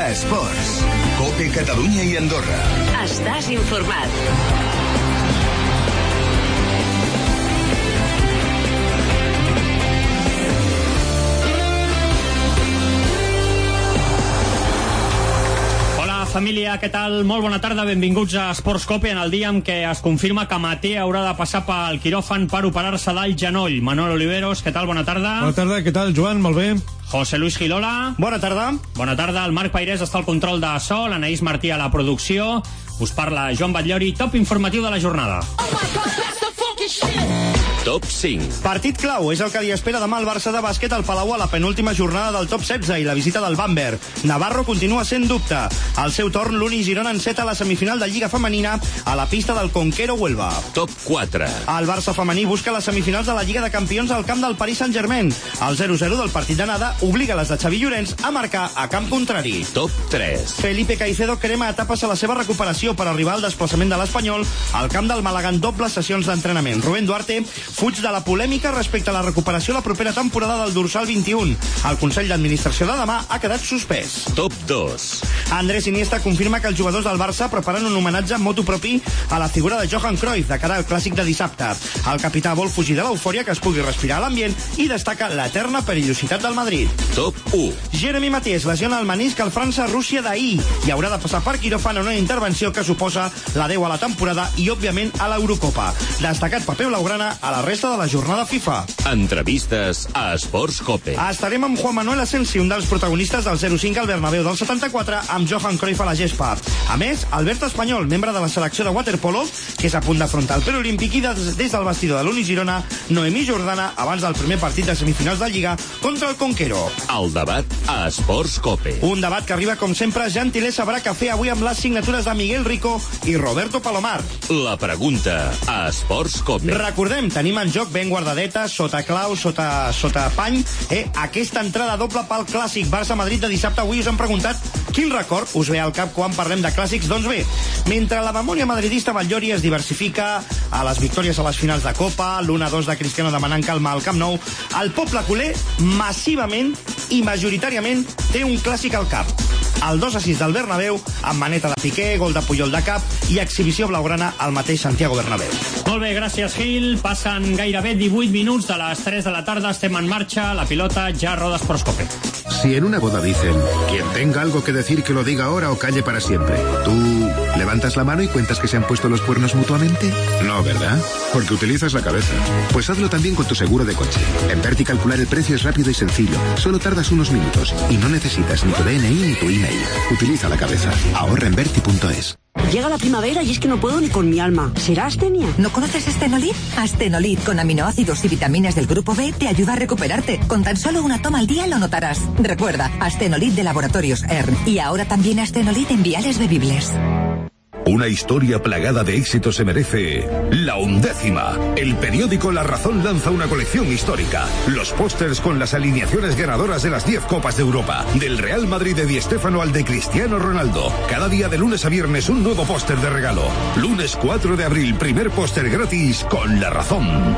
Esports. COPE Catalunya i Andorra. Estàs informat. Família, què tal? Molt bona tarda, benvinguts a Esports Cope en el dia en què es confirma que Maté haurà de passar pel quiròfan per operar-se del genoll. Manuel Oliveros, què tal? Bona tarda. Bona tarda, què tal, Joan? Molt bé. José Luis Gilola. Bona tarda. Bona tarda, el Marc Pairés està al control de so, l'Anaïs Martí a la producció. Us parla Joan Batllori, top informatiu de la jornada. Top 5. Partit clau és el que li espera demà al Barça de bàsquet al Palau a la penúltima jornada del top 16 i la visita del Bamberg. Navarro continua sent dubte. Al seu torn, l'Uni Girona enceta la semifinal de Lliga Femenina a la pista del Conquero Huelva. Top 4. El Barça femení busca les semifinals de la Lliga de Campions al camp del Paris Saint-Germain. El 0-0 del partit d'anada obliga les de Xavi Llorens a marcar a camp contrari. Top 3. Felipe Caicedo crema etapes a la seva recuperació per arribar al desplaçament de l'Espanyol al camp del Màlaga en dobles sessions d'entrenament. Rubén Duarte fuig de la polèmica respecte a la recuperació la propera temporada del dorsal 21. El Consell d'Administració de demà ha quedat suspès. Top 2. Andrés Iniesta confirma que els jugadors del Barça preparen un homenatge motu propi a la figura de Johan Cruyff de cara al clàssic de dissabte. El capità vol fugir de l'eufòria que es pugui respirar a l'ambient i destaca l'eterna perillositat del Madrid. Top 1. Jeremy Mathies lesiona el menisc al França-Rússia d'ahir i haurà de passar per quiròfan en una intervenció que suposa l'adeu a la temporada i, òbviament, a l'Eurocopa. Destacat paper blaugrana a la resta de la jornada FIFA. Entrevistes a Esports Cope. Estarem amb Juan Manuel Asensi, un dels protagonistes del 0-5 al Bernabéu del 74, amb Johan Cruyff a la gespa. A més, Albert Espanyol, membre de la selecció de waterpolo, que és a punt d'afrontar el preolímpic, i des del vestidor de l'Uni Girona, Noemí Jordana, abans del primer partit de semifinals de Lliga contra el Conquero. El debat a Esports Cope. Un debat que arriba, com sempre, gentilesa sabrà cafè avui amb les signatures de Miguel Rico i Roberto Palomar. La pregunta a Esports Cope. Recordem, tenim en joc ben guardadeta, sota clau, sota pany, aquesta entrada doble pel clàssic Barça-Madrid de dissabte. Avui us han preguntat quin record us ve al cap quan parlem de clàssics. Doncs bé, mentre la memòria madridista Batllori es diversifica a les victòries a les finals de Copa, l'1-2 de Cristiano demanant calma al Camp Nou, el poble culer massivament i majoritàriament té un clàssic al cap. El 2-6 del Bernabéu, amb maneta de Piqué, gol de Puyol de cap i exhibició blaugrana al mateix Santiago Bernabéu. Molt bé, gràcies, Gil. Passen gairebé 18 minuts de les 3 de la tarda. Estem en marxa. La pilota ja roda Esports Cope. Si en una boda dicen, quien tenga algo que decir que lo diga ahora o calle para siempre, ¿tú levantas la mano y cuentas que se han puesto los cuernos mutuamente? No, ¿verdad? Porque utilizas la cabeza. Pues hazlo también con tu seguro de coche. En Verti calcular el precio es rápido y sencillo. Solo tardas unos minutos y no necesitas ni tu DNI ni tu email. Utiliza la cabeza. Ahorra en Verti.es. Llega la primavera y es que no puedo ni con mi alma. ¿Será astenia? ¿No conoces Astenolit? Astenolit con aminoácidos y vitaminas del grupo B te ayuda a recuperarte. Con tan solo una toma al día lo notarás. Recuerda, Astenolit de Laboratorios ERN. Y ahora también Astenolit en viales bebibles. Una historia plagada de éxitos se merece La Undécima. El periódico La Razón lanza una colección histórica. Los pósters con las alineaciones ganadoras de las 10 Copas de Europa. Del Real Madrid de Di Stéfano al de Cristiano Ronaldo. Cada día de lunes a viernes un nuevo póster de regalo. Lunes 4 de abril, primer póster gratis con La Razón.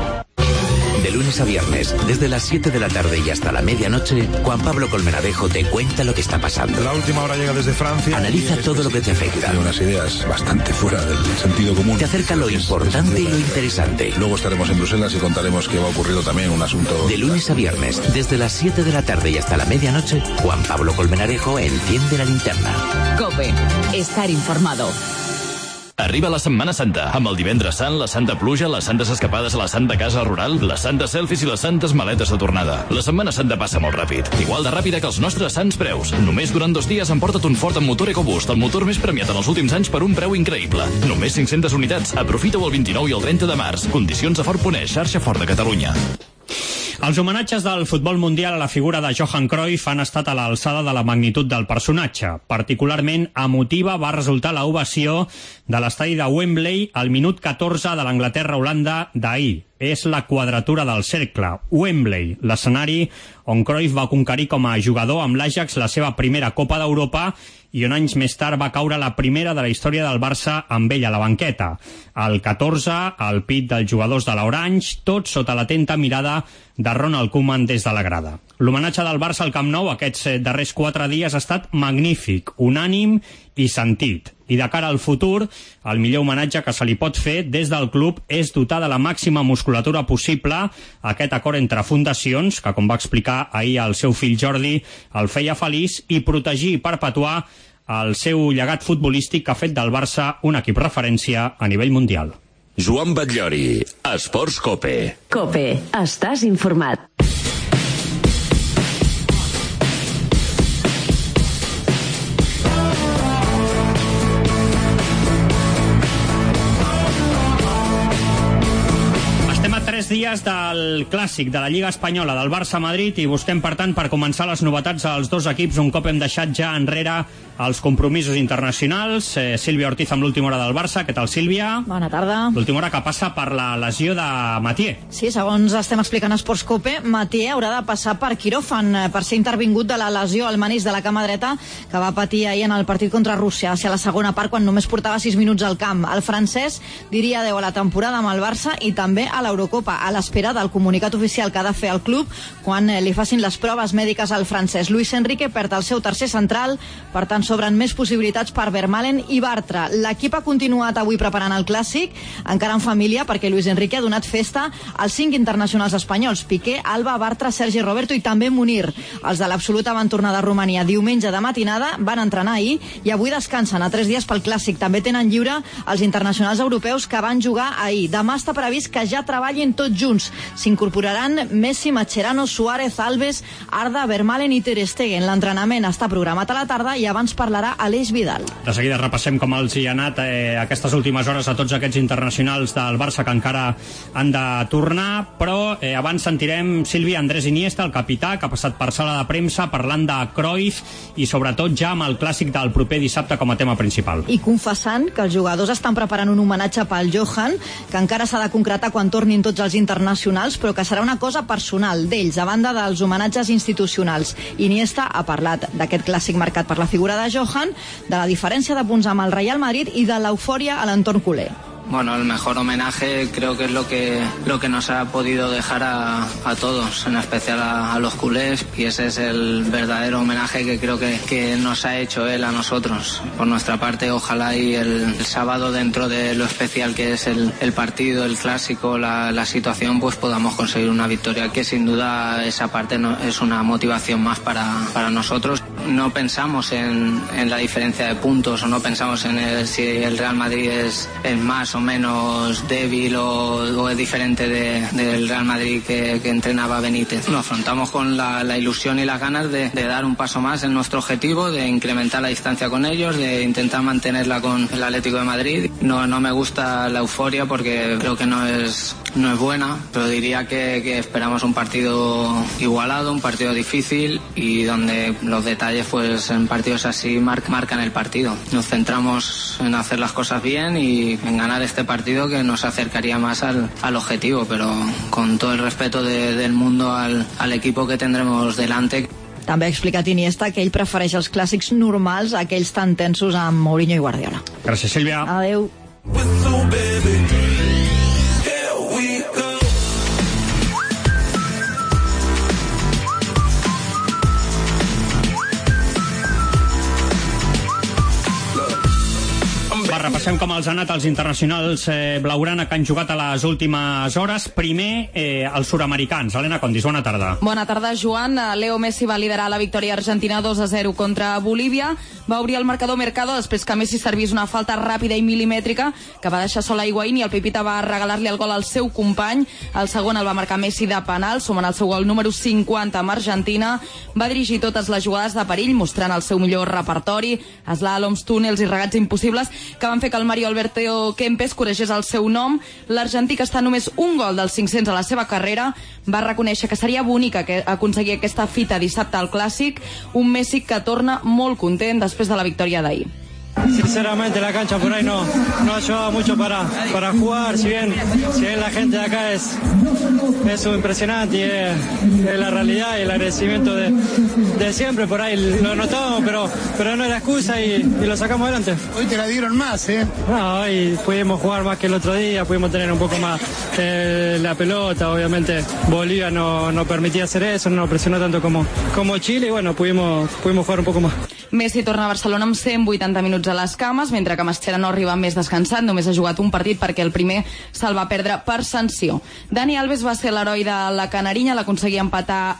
De lunes a viernes, desde las 7 de la tarde y hasta la medianoche, Juan Pablo Colmenarejo te cuenta lo que está pasando. La última hora llega desde Francia. Analiza todo lo que te afecta. Tiene unas ideas bastante fuera del sentido común. Te acerca lo importante y lo interesante. Luego estaremos en Bruselas y contaremos que ha ocurrido también un asunto... De lunes a viernes, desde las 7 de la tarde y hasta la medianoche, Juan Pablo Colmenarejo enciende la linterna. COPE. Estar informado. Arriba la Setmana Santa, amb el Divendres Sant, la Santa Pluja, les Santes Escapades a la Santa Casa Rural, les Santes Selfies i les Santes Maletes de tornada. La Setmana Santa passa molt ràpid, igual de ràpida que els nostres sants preus. Només durant 2 dies emporta't un Ford amb motor EcoBoost, el motor més premiat en els últims anys per un preu increïble. Només 500 unitats, aprofita-ho el 29 i el 30 de març. Condicions a Ford.es, xarxa Ford de Catalunya. Els homenatges del futbol mundial a la figura de Johan Cruyff han estat a l'alçada de la magnitud del personatge. Particularment emotiva va resultar l'ovació de l'estadi de Wembley al minut 14 de l'Anglaterra-Holanda d'ahir. És la quadratura del cercle, Wembley, l'escenari on Cruyff va conquerir com a jugador amb l'Ajax la seva primera Copa d'Europa i on anys més tard va caure la primera de la història del Barça amb ell a la banqueta. El 14, al pit dels jugadors de l'Orange, tot sota l'atenta mirada de Ronald Koeman des de la grada. L'homenatge del Barça al Camp Nou aquests darrers 4 dies ha estat magnífic, unànim i sentit. I de cara al futur, el millor homenatge que se li pot fer des del club és dotar de la màxima musculatura possible aquest acord entre fundacions, que com va explicar ahir el seu fill Jordi, el feia feliç, i protegir i perpetuar el seu llegat futbolístic que ha fet del Barça un equip referència a nivell mundial. Joan Batllori, Esports Cope. Cope, estàs informat. Estem a 3 dies del clàssic de la Lliga Espanyola del Barça-Madrid i busquem, per tant, per començar les novetats als dos equips un cop hem deixat ja enrere els compromisos internacionals. Sílvia Ortiz amb l'última hora del Barça. Què tal, Sílvia? Bona tarda. L'última hora que passa per la lesió de Mathieu. Sí, segons estem explicant a Esports Cope, Mathieu haurà de passar per quiròfan per ser intervingut de la lesió al menisc de la cama dreta que va patir ahir en el partit contra Rússia, hacia la segona part, quan només portava 6 minuts al camp. El francès diria adeu a la temporada amb el Barça i també a l'Eurocopa, a l'espera del comunicat oficial que ha de fer el club quan li facin les proves mèdiques al francès. Luis Enrique perd el seu tercer central, per tant s'obren més possibilitats per Vermaelen i Bartra. L'equip ha continuat avui preparant el clàssic, encara en família, perquè Luis Enrique ha donat festa als 5 internacionals espanyols: Piqué, Alba, Bartra, Sergi Roberto i també Munir. Els de l'absoluta van tornar de Romania diumenge de matinada, van entrenar ahir i avui descansen a 3 dies pel clàssic. També tenen lliure els internacionals europeus que van jugar ahir. Demà està previst que ja treballin tots junts. S'incorporaran Messi, Mascherano, Suárez, Alves, Arda, Vermaelen i Ter Stegen. L'entrenament està programat a la tarda i abans parlarà Aleix Vidal. De seguida repassem com els hi ha anat aquestes últimes hores a tots aquests internacionals del Barça que encara han de tornar, però abans sentirem, Sílvia, Andrés Iniesta, el capità, que ha passat per sala de premsa parlant de Cruyff i sobretot ja amb el clàssic del proper dissabte com a tema principal. I confessant que els jugadors estan preparant un homenatge pel Johan, que encara s'ha de concretar quan tornin tots els internacionals, però que serà una cosa personal d'ells, a banda dels homenatges institucionals. Iniesta ha parlat d'aquest clàssic marcat per la figura de Johan, de la diferència de punts amb el Real Madrid i de l'eufòria a l'entorn culer. Bueno, el mejor homenaje creo que es lo que nos ha podido dejar a todos, en especial a los culés, y ese es el verdadero homenaje que creo que nos ha hecho él a nosotros. Por nuestra parte, ojalá y el sábado, dentro de lo especial que es el partido, el clásico, la situación, pues podamos conseguir una victoria, que sin duda esa parte es una motivación más para nosotros. No pensamos en la diferencia de puntos, o no pensamos en si el Real Madrid es más o menos débil o es diferente del Real Madrid que entrenaba Benítez. Lo afrontamos con la ilusión y las ganas de dar un paso más en nuestro objetivo, de incrementar la distancia con ellos, de intentar mantenerla con el Atlético de Madrid. No me gusta la euforia porque creo que no es buena, pero diría que esperamos un partido igualado, un partido difícil y donde los detalles, pues en partidos así marcan el partido. Nos centramos en hacer las cosas bien y en ganar este partido, que nos acercaría más al objetivo, pero con todo el respeto del mundo al equipo que tendremos delante. També ha explicat Iniesta que ell prefereix els clàssics normals a aquells tan tensos amb Mourinho i Guardiola. Gràcies, Sílvia. Adéu. Repassem com els han anat els internacionals blaugrana que han jugat a les últimes hores. Primer, els sud-americans. Helena Condis, bona tarda. Bona tarda, Joan. Leo Messi va liderar la victòria argentina 2-0 contra Bolívia. Va obrir el marcador Mercado després que Messi servís una falta ràpida i milimètrica que va deixar sola Higuaín, i el Pipita va regalar-li el gol al seu company. El segon el va marcar Messi de penal, sumant el seu gol número 50 amb Argentina. Va dirigir totes les jugades de perill, mostrant el seu millor repertori, eslàloms, túnels i regats impossibles, que van fer que el Mario Alberto Kempes corregés el seu nom. L'argentí, que està només un gol dels 500 a la seva carrera, va reconèixer que seria bonic aconseguir aquesta fita dissabte al Clàssic. Un Messi que torna molt content després de la victòria d'ahir. Sinceramente la cancha por ahí no ayudaba mucho para jugar, si bien la gente de acá es impresionante y es la realidad y el agradecimiento de siempre, por ahí lo notamos, pero no era excusa y lo sacamos adelante. Hoy te la dieron más, ¿eh? No, hoy pudimos jugar más que el otro día, pudimos tener un poco más la pelota, obviamente Bolivia no permitía hacer eso, no presionó tanto como Chile y bueno, pudimos jugar un poco más. Messi torna a Barcelona amb 180 minuts a les cames, mentre que Mascherano arriba més descansat, només ha jugat un partit perquè el primer se'l va perdre per sanció. Dani Alves va ser l'heroi de la Canarinya, l'aconseguia empatar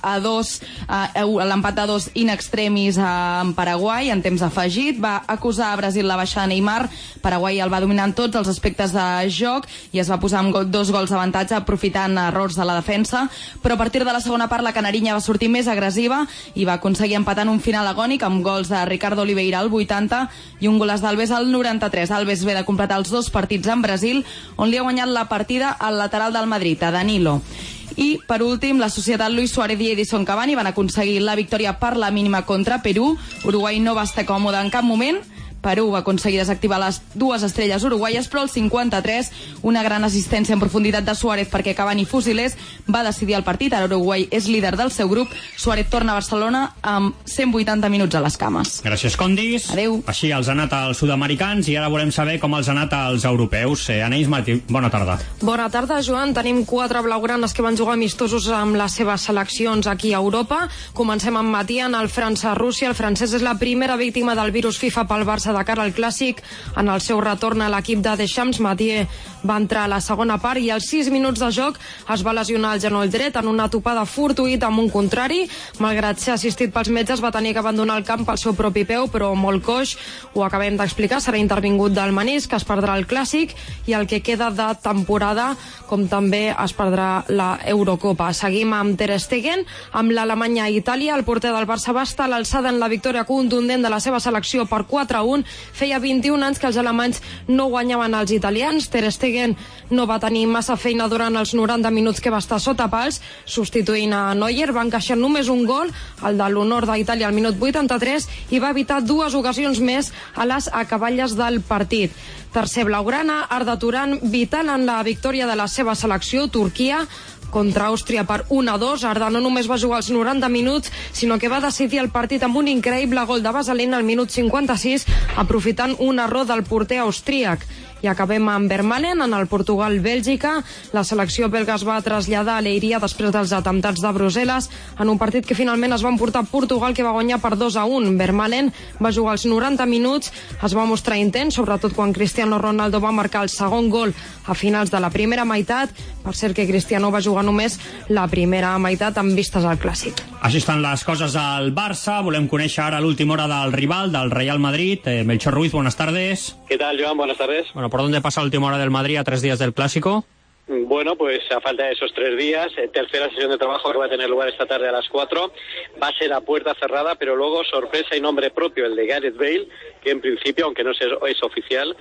l'empat a 2 in extremis en Paraguai, en temps afegit, va acusar a Brasil la baixada de Neymar, Paraguai el va dominar en tots els aspectes de joc i es va posar amb 2 gols d'avantatge aprofitant errors de la defensa, però a partir de la segona part la Canarinya va sortir més agressiva i va aconseguir empatar en un final agònic amb gols de Ricardo Oliveira al 80 i un golaç d'Alves al 93. Alves ve de completar els 2 partits en Brasil, on li ha guanyat la partida al lateral del Madrid, a Danilo. I, per últim, la societat Luis Suárez i Edison Cavani van aconseguir la victòria per la mínima contra Perú. Uruguai no va estar còmode en cap moment. Perú va aconseguir desactivar les 2 estrelles uruguaies, però al 53, una gran assistència en profunditat de Suárez perquè Cavani fusilés, va decidir el partit. Ara Uruguai és líder del seu grup. Suárez torna a Barcelona amb 180 minuts a les cames. Gràcies, Condis. Adéu. Així els ha anat als sud-americans i ara volem saber com els ha anat als europeus. Anaïs Martí, bona tarda. Bona tarda, Joan. Tenim 4 blaugranes que van jugar amistosos amb les seves seleccions aquí a Europa. Comencem amb Mathieu en el França-Rússia. El francès és la primera víctima del virus FIFA pel Barça de cara al Clàssic. En el seu retorn a l'equip de Deschamps, Mathieu va entrar a la segona part i als 6 minuts de joc es va lesionar el genoll dret en una topada fortuïta amb un contrari. Malgrat ser assistit pels metges, va tenir que abandonar el camp pel seu propi peu, però molt coix. Ho acabem d'explicar, serà intervingut del menisc, que es perdrà el Clàssic i el que queda de temporada, com també es perdrà la Eurocopa. Seguim amb Ter Stegen, amb l'Alemanya i Itàlia. El porter del Barça va estar a l'alçada en la victòria contundent de la seva selecció per 4-1. Feia 21 anys que els alemanys no guanyaven als italians. Ter Stegen no va tenir massa feina durant els 90 minuts que va estar sota pals, substituint a Neuer. Va encaixar només un gol, el de l'honor d'Itàlia al minut 83, i va evitar 2 ocasions més a les acaballes del partit. Tercer blaugrana, Arda Turan, vital en la victòria de la seva selecció, Turquia, contra Àustria per 1-2. Arda no només va jugar els 90 minuts, sinó que va decidir el partit amb un increïble gol de Vaselina al minut 56, aprofitant un error del porter austríac. I acabem amb Vermaelen, en el Portugal-Bèlgica. La selecció belga es va traslladar a Leiria després dels atemptats de Brussel·les, en un partit que finalment es va emportar Portugal, que va guanyar per 2-1. Vermaelen va jugar els 90 minuts, es va mostrar intens, sobretot quan Cristiano Ronaldo va marcar el segon gol a finals de la primera meitat. Per cert que Cristiano va jugar només la primera meitat amb vistes al Clàssic. Així estan les coses al Barça. Volem conèixer ara l'última hora del rival, del Real Madrid. Melchor Ruiz, buenas tardes. ¿Qué tal, Joan? Buenas tardes. Bueno, ¿por dónde pasa la última hora del Madrid a 3 días del Clásico? Bueno, pues a falta de esos 3 días, tercera sesión de trabajo que va a tener lugar esta tarde a las 4, va a ser a puerta cerrada, pero luego sorpresa y nombre propio, el de Gareth Bale, que en principio, aunque no es oficial,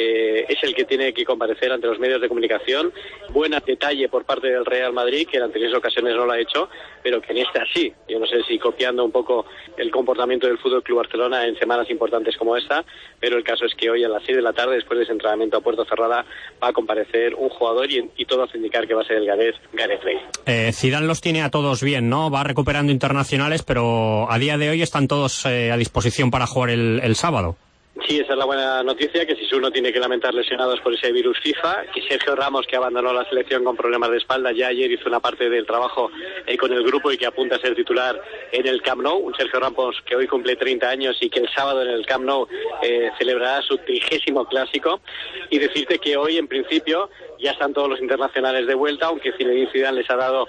es el que tiene que comparecer ante los medios de comunicación. Buen detalle por parte del Real Madrid, que en anteriores ocasiones no lo ha hecho, pero que en esta sí. Yo no sé si copiando un poco el comportamiento del Fútbol Club Barcelona en semanas importantes como esta, pero el caso es que hoy a las 6 de la tarde, después de ese entrenamiento a puerta cerrada, va a comparecer un jugador y todo hace indicar que va a ser el Gareth Bale. Zidane los tiene a todos bien, ¿no? Va recuperando internacionales, pero a día de hoy están todos a disposición para jugar el sábado. Sí, esa es la buena noticia, que Sisu no tiene que lamentar lesionados por ese virus FIFA, que Sergio Ramos, que abandonó la selección con problemas de espalda, ya ayer hizo una parte del trabajo con el grupo y que apunta a ser titular en el Camp Nou. Un Sergio Ramos que hoy cumple 30 años y que el sábado en el Camp Nou celebrará su 30º clásico. Y decirte que hoy, en principio, ya están todos los internacionales de vuelta, aunque Zinedine Zidane les ha dado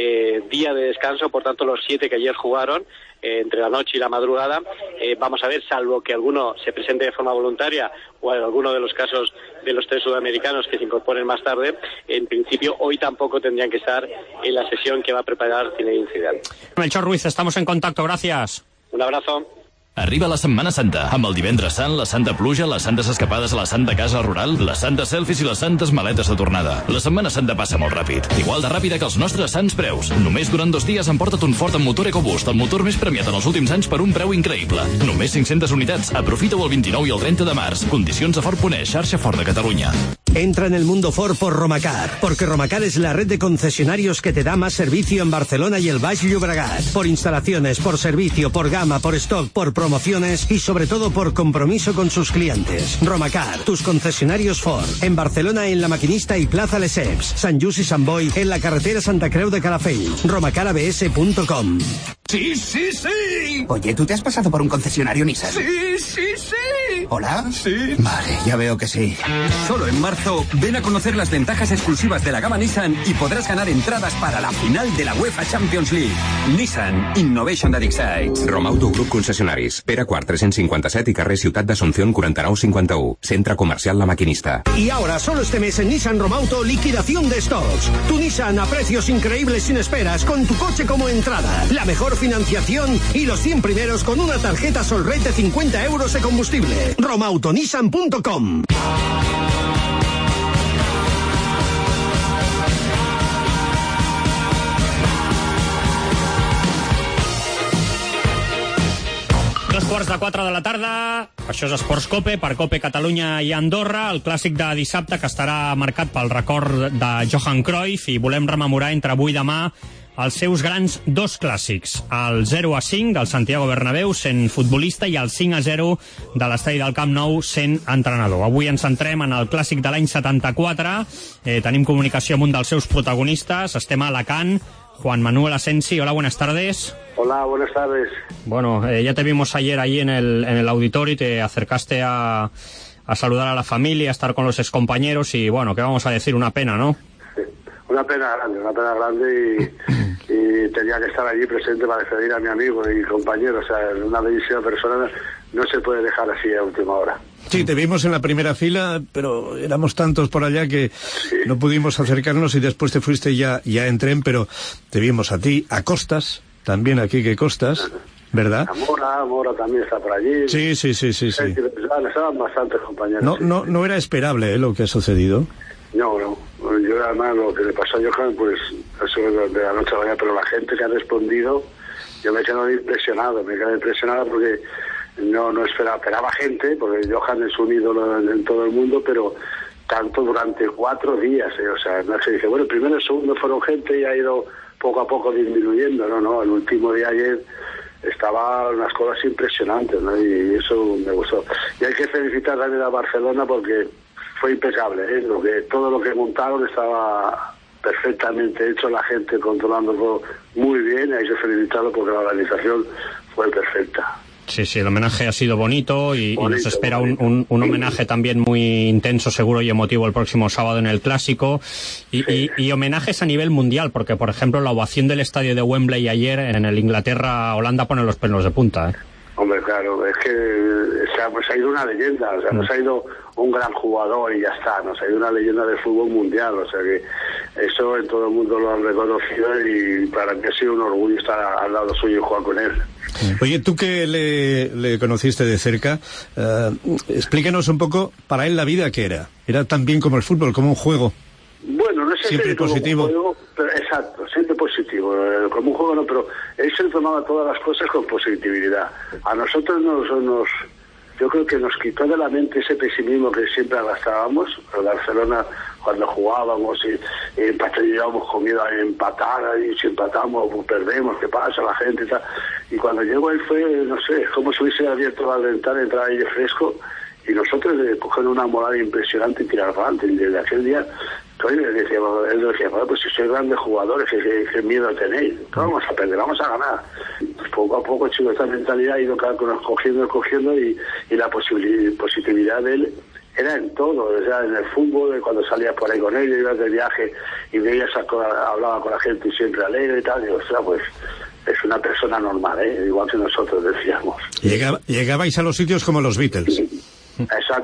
día de descanso, por tanto los 7 que ayer jugaron, entre la noche y la madrugada, vamos a ver, salvo que alguno se presente de forma voluntaria o en alguno de los casos de los 3 sudamericanos que se incorporen más tarde, en principio hoy tampoco tendrían que estar en la sesión que va a preparar Zinedine Zidane. Melchor Ruiz, estamos en contacto, gracias. Un abrazo. Arriba la Setmana Santa, amb el Divendres Sant, la Santa Pluja, les Santes Escapades a la Santa Casa Rural, les Santes Selfies i les Santes Maletes de tornada. La Setmana Santa passa molt ràpid, igual de ràpida que els nostres sants preus. Només durant 2 dies emporta't un Ford amb motor EcoBoost, el motor més premiat en els últims anys per un preu increïble. Només 500 unitats, aprofita-ho el 29 i el 30 de març. Condicions a Ford.es, xarxa Ford de Catalunya. Entra en el mundo Ford por Romacar, porque Romacar es la red de concesionarios que te da más servicio en Barcelona y el Baix Llobregat. Por instalaciones, por servicio, por gama, por stock, por promociones y sobre todo por compromiso con sus clientes. Romacar, tus concesionarios Ford. En Barcelona en La Maquinista y Plaza Lesseps. Sant Just y Sant Boi en la carretera Santa Creu de Calafell. romacarabs.com. ¡Sí, sí, sí! Oye, ¿tú te has pasado por un concesionario Nissan? ¡Sí, sí, sí! ¿Hola? Sí. Vale, ya veo que sí. Solo en marzo, ven a conocer las ventajas exclusivas de la gama Nissan y podrás ganar entradas para la final de la UEFA Champions League. Nissan Innovation that excites. Romauto Grup Concessionaris. Pere Quart 357 y carrer Ciutat d'Asunción 4951. Centre Comercial La Maquinista. Y ahora, solo este mes en Nissan Romauto, liquidación de stocks. Tu Nissan a precios increíbles sin esperas, con tu coche como entrada. La mejor financiación y los 100 primeros con una tarjeta Solred de 50 euros de combustible. romautonissan.com. Quarts de 4 de la tarda, això és Esports Cope, per Cope Catalunya i Andorra, el clàssic de dissabte que estarà marcat pel record de Johan Cruyff, i volem rememorar entre avui i demà els seus grans 2 clàssics, el 0-5 del Santiago Bernabéu sent futbolista i el 5-0 de l'estadi del Camp Nou sent entrenador. Avui ens centrem en el clàssic de l'any 74, tenim comunicació amb un dels seus protagonistes, estem a Alacant. Juan Manuel Asensi, hola, buenas tardes. Hola, buenas tardes. Bueno, ya te vimos ayer allí en el auditorio y te acercaste a saludar a la familia, a estar con los excompañeros y, bueno, ¿qué vamos a decir? Una pena, ¿no? Sí, una pena grande y tenía que estar allí presente para despedir a mi amigo y compañero. O sea, una bellísima persona no se puede dejar así a última hora. Sí, te vimos en la primera fila, pero éramos tantos por allá que no pudimos acercarnos y después te fuiste ya en tren, pero te vimos a ti, a Costas, también a Quique Costas, ¿verdad? A Mora también está por allí. Sí. Estaban bastantes compañeros. No era esperable lo que ha sucedido. No. Yo además lo que le pasó a Johan, pues eso de la noche a la mañana, pero la gente que ha respondido, yo me quedo impresionado porque no esperaba gente, porque Johan es un ídolo en todo el mundo, pero tanto durante 4 días, o sea, no se dice, bueno, el primero y el segundo fueron gente y ha ido poco a poco disminuyendo, no, el último día ayer estaban unas cosas impresionantes, ¿no? Y eso me gustó. Y hay que felicitar también a Barcelona porque fue impecable, todo lo que montaron estaba perfectamente hecho, la gente controlándolo muy bien, hay que felicitarlo porque la organización fue perfecta. Sí, el homenaje ha sido bonito y nos espera un homenaje también muy intenso, seguro y emotivo el próximo sábado en el Clásico. Y homenajes a nivel mundial, porque, por ejemplo, la ovación del estadio de Wembley ayer en el Inglaterra-Holanda pone los pelos de punta, ¿eh? Hombre, claro, es que se ha ido una leyenda, o sea, nos ha ido un gran jugador y ya está, nos ha ido una leyenda del fútbol mundial, o sea que eso en todo el mundo lo han reconocido y para mí ha sido un orgullo estar al lado suyo y jugar con él. Oye, tú que le conociste de cerca, explíquenos un poco para él la vida que era. Era tan bien como el fútbol, como un juego. Bueno, no sé siempre si positivo. Como un juego, pero exacto, siempre positivo. Como un juego no, pero él se tomaba todas las cosas con positividad. A nosotros yo creo que nos quitó de la mente ese pesimismo que siempre arrastrábamos. En Barcelona, cuando jugábamos y llevábamos con miedo a empatar, y si empatamos pues perdemos, ¿qué pasa? La gente y tal. Y cuando llegó él fue, no sé, como si hubiese abierto la ventana, entrar aire fresco, y nosotros coger una moral impresionante y tirar adelante. Y desde aquel día, él decía, bueno, pues si sois grandes jugadores, ¿qué miedo tenéis? ¿Qué vamos a perder? Vamos a ganar. Poco a poco, chico, esta mentalidad ha ido cogiendo y la positividad de él era en todo, o sea, en el fútbol, cuando salías por ahí con él, ibas de viaje y veías, hablaba con la gente y siempre alegre y tal, y ostras, pues es una persona normal, igual que nosotros decíamos. Llegabais a los sitios como los Beatles. Exacto.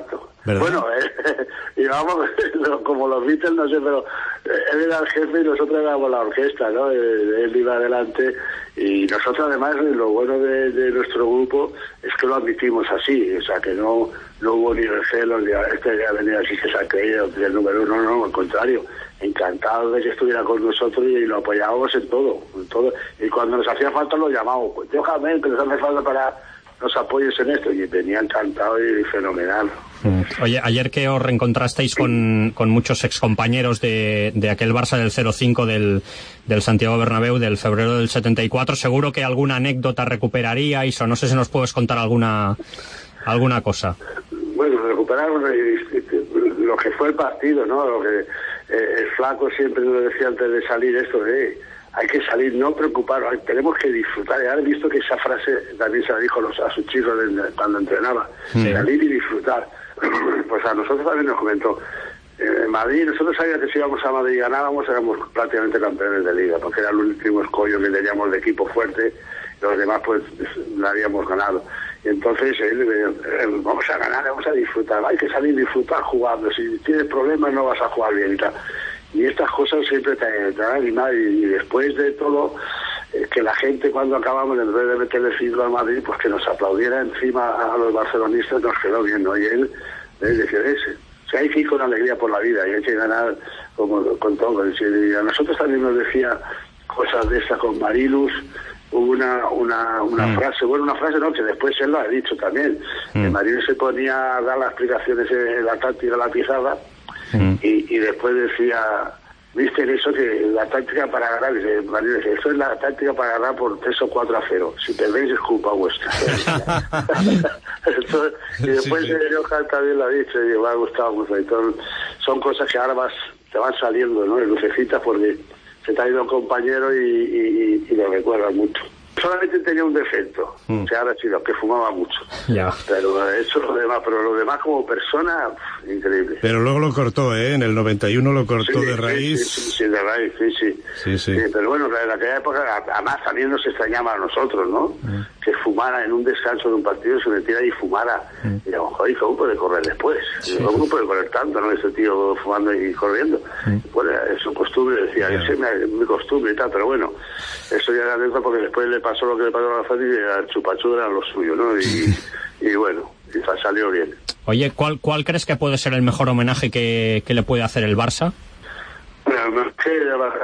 ¿verdad? Bueno, íbamos como los Beatles, no sé, pero él era el jefe y nosotros éramos la orquesta, ¿no? Él iba adelante y nosotros además lo bueno de nuestro grupo es que lo admitimos así, o sea que no hubo ni recelos, ni este ya venía así que se ha creído el número uno, no, al contrario, encantado de que estuviera con nosotros y lo apoyábamos en todo, y cuando nos hacía falta lo llamábamos, pues déjame que nos hace falta para los apoyos en esto, y venía encantado y fenomenal. Oye, ayer que os reencontrasteis con muchos excompañeros de aquel Barça del 0-5 del Santiago Bernabéu del febrero del 74, seguro que alguna anécdota recuperaríais, o no sé si nos puedes contar alguna cosa. Bueno, recuperar lo que fue el partido, ¿no? Lo que el Flaco siempre nos decía antes de salir esto de hay que salir, no preocuparnos, tenemos que disfrutar. Y ahora he visto que esa frase también se la dijo a sus chicos cuando entrenaba, salir y disfrutar. Pues a nosotros también nos comentó, en Madrid, nosotros sabíamos que si íbamos a Madrid y ganábamos, éramos prácticamente campeones de liga, porque era el último escollo que teníamos de equipo fuerte, y los demás pues lo habíamos ganado. Y entonces vamos a ganar, vamos a disfrutar, hay que salir y disfrutar jugando, si tienes problemas no vas a jugar bien y tal. Y estas cosas siempre te han animado, y después de todo, que la gente cuando acabamos, en vez de meterle filtro al Madrid, pues que nos aplaudiera encima a los barcelonistas, nos quedó bien, ¿no? Y él decía, o hay que ir con alegría por la vida y hay que ganar como con todo. Y a nosotros también nos decía cosas de estas con Mariluz. Hubo una frase, una frase no, que después él lo ha dicho también, que Mariluz se ponía a dar las explicaciones en la táctica de la pizarra, y después decía, viste eso, que la táctica para ganar, dice Mariluz, eso es la táctica para ganar por 3 o 4-0, si perdéis es culpa vuestra. Y después Johan también lo ha dicho y me ha gustado mucho. Entonces, son cosas que ahora te van saliendo, ¿no? En lucecitas, porque se te ha ido un compañero y lo recuerdas mucho. Solamente tenía un defecto, que ahora sí, que fumaba mucho. Ya. Pero eso lo demás como persona, increíble. Pero luego lo cortó, en el 91 lo cortó de raíz. Sí, de raíz, sí. Pero bueno, en aquella época, además también nos extrañaba a nosotros, ¿no? Que fumara en un descanso de un partido, se metiera y fumara. Y digamos, joder, ¿cómo puede correr después? ¿Cómo puede correr tanto, no? Ese tío fumando y corriendo. Pues es su costumbre, decía, esa es mi costumbre y tal, pero bueno, eso ya era dentro porque después le pasó lo que le pasó a la familia y al chupachú era lo suyo, ¿no? Y bueno, salió bien. Oye, ¿cuál crees que puede ser el mejor homenaje que le puede hacer el Barça? Bueno, es que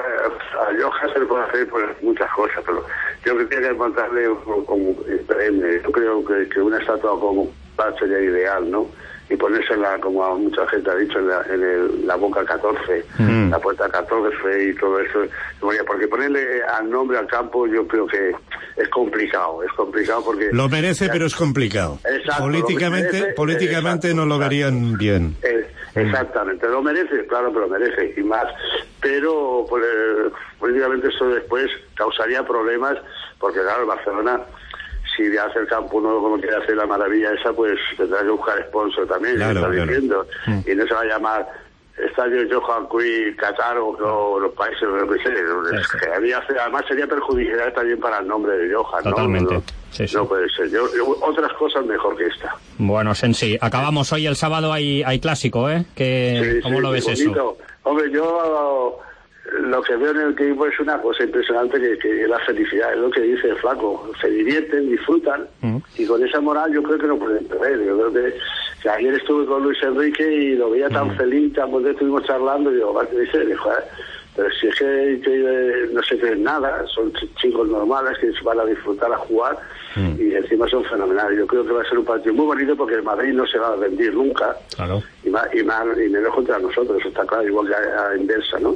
a Johan se le puede hacer pues, muchas cosas, pero yo creo que hay que montarle como perenne. Yo creo que una estatua como tal sería ideal, ¿no? Y ponérsela, como mucha gente ha dicho, en la boca 14, la puerta 14 y todo eso. Porque ponerle al nombre al campo yo creo que es complicado porque... Lo merece, pero es complicado. Exacto, políticamente no lo verían bien. Exactamente, lo merece, claro que lo merece, y más. Pero políticamente eso después causaría problemas, porque claro, el Barcelona... Si hace el campo nuevo como quiere hacer la maravilla esa, pues tendrá que buscar sponsor también, claro. Diciendo. Y no se va a llamar Estadio Johan Cruyff, Qatar o los países, lo que sé. Además sería perjudicial también para el nombre de Johan. Totalmente. ¿No? No puede ser. Otras cosas mejor que esta. Bueno, Sensi, acabamos hoy el sábado, hay clásico, ¿eh? ¿Cómo lo ves eso? Hombre, yo... Lo que veo en el equipo es una cosa impresionante que la felicidad, es lo que dice el Flaco, se divierten, disfrutan y con esa moral yo creo que no pueden perder. Yo creo que ayer estuve con Luis Enrique y lo veía tan feliz, tan bonito, estuvimos charlando y digo, joder, pero si es que no se creen nada, son chicos normales que van a disfrutar, a jugar y encima son fenomenales. Yo creo que va a ser un partido muy bonito porque el Madrid no se va a rendir nunca, claro. y menos contra nosotros, eso está claro, igual que a la inversa, ¿no?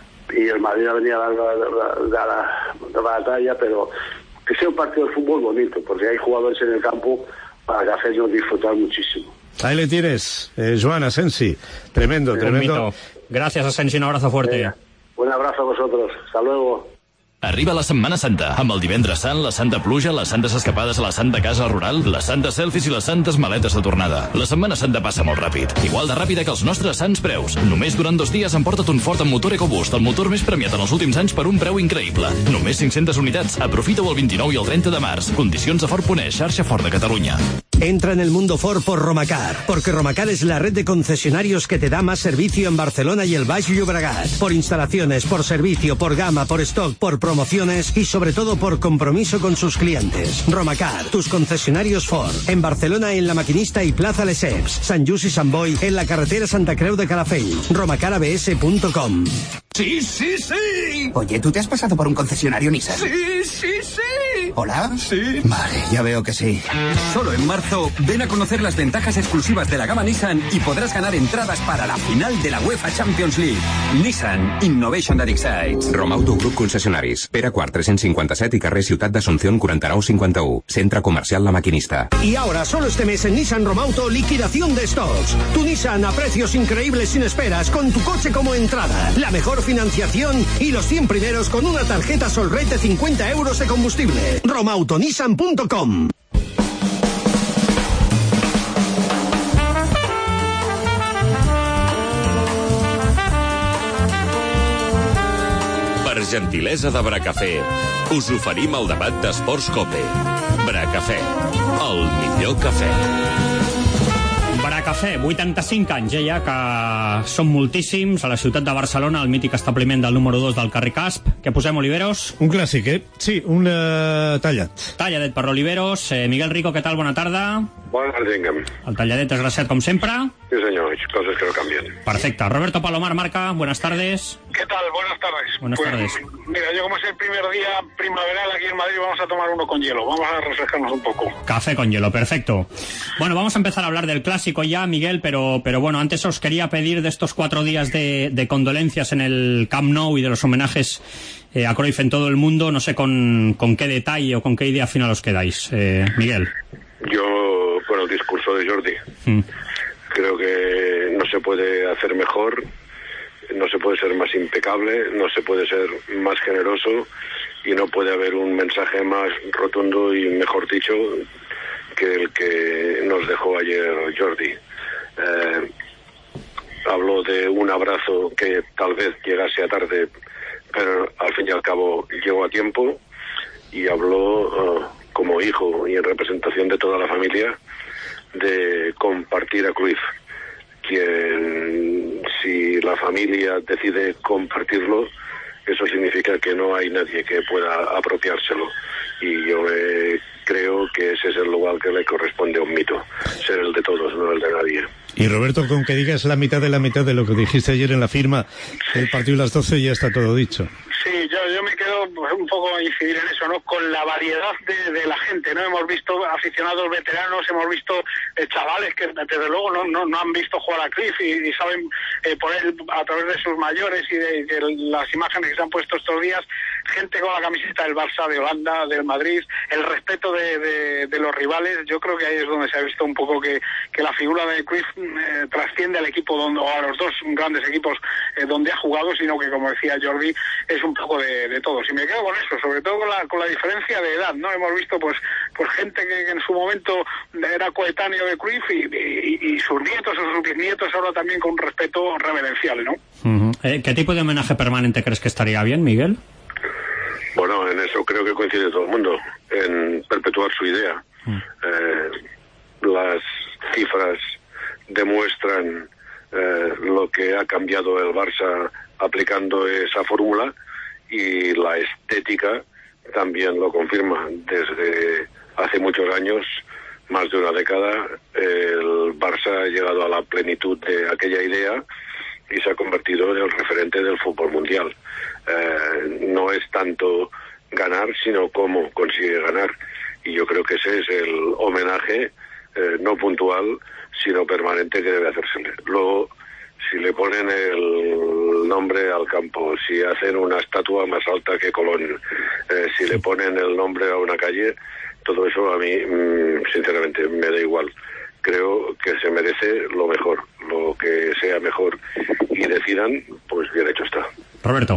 Y el Madrid ha venido a dar la batalla, pero que sea un partido de fútbol bonito, porque hay jugadores en el campo para hacernos disfrutar muchísimo. Ahí le tienes, Joan Asensi, tremendo. Gracias, Asensi, un abrazo fuerte. Un abrazo a vosotros, hasta luego. Arriba la Setmana Santa, amb el Divendres Sant, la Santa Pluja, les Santes Escapades a la Santa Casa Rural, les Santes Selfies i les Santes Maletes de tornada. La Setmana Santa passa molt ràpid, igual de ràpida que els nostres sants preus. Només durant 2 dies emporta't un Ford amb motor EcoBoost, el motor més premiat en els últims anys per un preu increïble. Només 500 unitats, aprofita-ho el 29 i el 30 de març. Condicions a Ford.es, xarxa Ford de Catalunya. Entra en el mundo Ford por Romacar, porque Romacar es la red de concesionarios que te da más servicio en Barcelona y el Baix Llobregat. Por instalaciones, por servicio, por gama, por stock, por promociones y sobre todo por compromiso con sus clientes. Romacar, tus concesionarios Ford. En Barcelona, en La Maquinista y Plaza Lesseps. Sant Just y Sant Boi, en la carretera Santa Creu de Calafell. romacarabs.com. ¡Sí, sí, sí! Oye, ¿tú te has pasado por un concesionario Nissan? ¡Sí, sí, sí! ¿Hola? Sí. Vale, ya veo que sí. Solo en marzo, ven a conocer las ventajas exclusivas de la gama Nissan y podrás ganar entradas para la final de la UEFA Champions League. Nissan Innovation that excites. Romauto Grup Concessionaris. Pere Quart 357 y carrer Ciutat d'Asunción 49-51. Centre Comercial La Maquinista. Y ahora, solo este mes en Nissan Romauto, liquidación de stocks. Tu Nissan a precios increíbles sin esperas, con tu coche como entrada. La mejor financiación y los 100 primeros con una tarjeta Solred de 50 euros de combustible. romautonissan.com. Per gentilesa de Bracafé, us oferim el debat d'Esports Cope. Bracafé, el millor cafè. Bracafé, 85 anys, ja que són moltíssims, a la ciutat de Barcelona, al mític establiment del número 2 del carrer Casp. Què posem, Oliveros? Un clàssic, Sí, un tallat. Talladet per Oliveros. Miguel Rico, què tal? Bona tarda. Bona tarda, Ingham. El talladet desgraciat, com sempre. Sí, señor, cosas que no cambian. Perfecte. Roberto Palomar, Marca, buenas tardes. ¿Qué tal? Buenas tardes. Buenas tardes. Mira, yo como es el primer día primaveral aquí en Madrid, vamos a tomar uno con hielo. Vamos a refrescarnos un poco. Café con hielo, perfecto. Bueno, vamos a empezar a hablar del clásico ya, Miguel, pero bueno, antes os quería pedir de estos 4 días de condolencias en el Camp Nou y de los homenajes a Cruyff en todo el mundo. No sé con qué detalle o con qué idea final os quedáis, Miguel. Yo, con el discurso de Jordi, creo que no se puede hacer mejor, no se puede ser más impecable, no se puede ser más generoso y no puede haber un mensaje más rotundo y, mejor dicho, que el que nos dejó ayer Jordi. Habló de un abrazo que tal vez llegase a tarde, pero al fin y al cabo llegó a tiempo, y habló como hijo y en representación de toda la familia de compartir a Cruyff. Quien, si la familia decide compartirlo, eso significa que no hay nadie que pueda apropiárselo, y yo creo que ese es el lugar que le corresponde a un mito, ser el de todos, no el de nadie. Y Roberto, con que digas la mitad de lo que dijiste ayer en la firma del partido de las 12, ya está todo dicho. Sí, yo me quedo un poco a incidir en eso, ¿no? Con la variedad de la gente, ¿no? Hemos visto aficionados veteranos, hemos visto chavales que desde luego no han visto jugar a Cruyff y saben por él a través de sus mayores y de las imágenes que se han puesto estos días, gente con la camiseta del Barça, de Holanda, del Madrid, el respeto de los rivales. Yo creo que ahí es donde se ha visto un poco que la figura de Cruyff trasciende al equipo o a los dos grandes equipos donde ha jugado, sino que, como decía Jordi, es un poco de todos. Y me quedo con eso, sobre todo con la diferencia de edad, ¿no? Hemos visto pues gente que en su momento era coetáneo de Cruyff y sus nietos o sus bisnietos ahora también con respeto reverencial, ¿no? ¿Qué tipo de homenaje permanente crees que estaría bien, Miguel? Bueno, en eso creo que coincide todo el mundo, en perpetuar su idea. Las cifras demuestran lo que ha cambiado el Barça aplicando esa fórmula, y la estética también lo confirma. Desde hace muchos años, más de una década, el Barça ha llegado a la plenitud de aquella idea y se ha convertido en el referente del fútbol mundial. No es tanto ganar, sino cómo consigue ganar, y yo creo que ese es el homenaje no puntual, sino permanente, que debe hacérsele. Luego, si le ponen el nombre al campo, si hacen una estatua más alta que Colón, si le ponen el nombre a una calle, todo eso a mí, sinceramente, me da igual. Creo que se merece lo mejor, lo que sea mejor, y decidan, pues bien hecho está. Roberto.